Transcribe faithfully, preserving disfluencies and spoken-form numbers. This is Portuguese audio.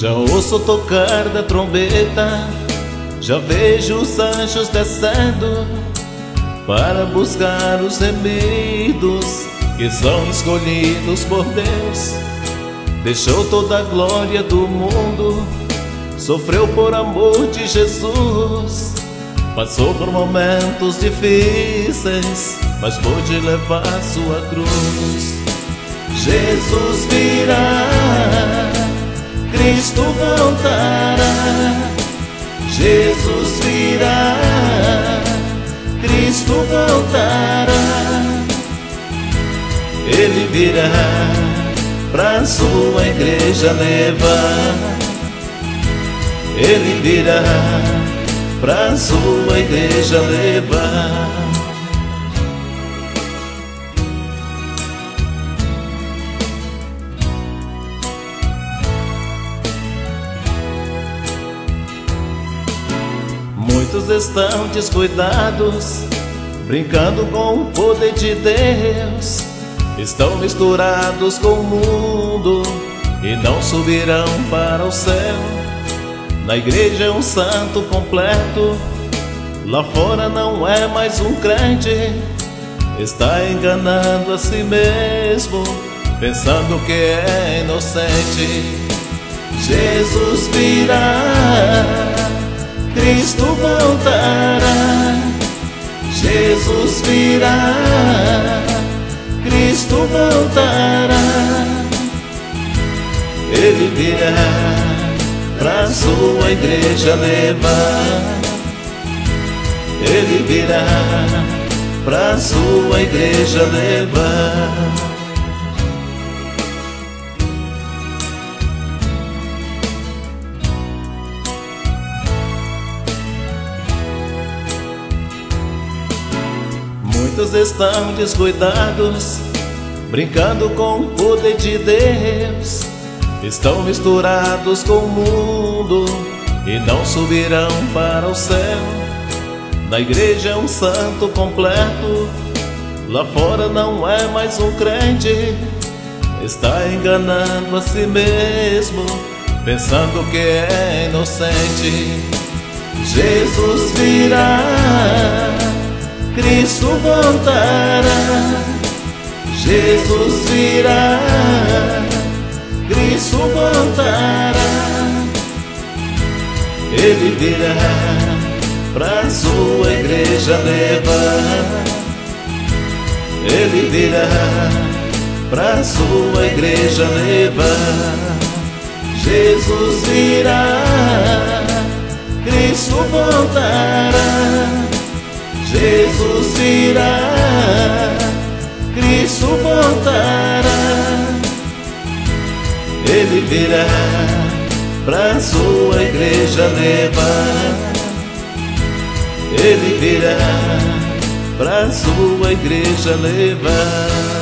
Já ouço tocar da trombeta, já vejo os anjos descendo para buscar os remidos que são escolhidos por Deus. Deixou toda a glória do mundo, sofreu por amor de Jesus, passou por momentos difíceis, mas pôde levar sua cruz. Jesus virá, Cristo voltará. Jesus virá, Cristo voltará. Ele virá pra sua igreja levar. Ele virá pra sua igreja levar. Muitos estão descuidados, brincando com o poder de Deus. Estão misturados com o mundo e não subirão para o céu. Na igreja é um santo completo, lá fora não é mais um crente. Está enganando a si mesmo, pensando que é inocente. Jesus virá, Cristo voltará. Jesus virá, Cristo voltará. Ele virá pra sua igreja levar. Ele virá pra sua igreja levar. Muitos estão descuidados, brincando com o poder de Deus. Estão misturados com o mundo e não subirão para o céu. Na igreja é um santo completo, lá fora não é mais um crente. Está enganando a si mesmo, pensando que é inocente. Jesus virá, Cristo voltará. Jesus virá, Cristo voltará. Ele virá pra sua igreja levar. Ele virá pra sua igreja levar. Jesus virá, Cristo voltará. Jesus virá, Cristo voltará. Ele virá pra sua igreja levar. Ele virá pra sua igreja levar.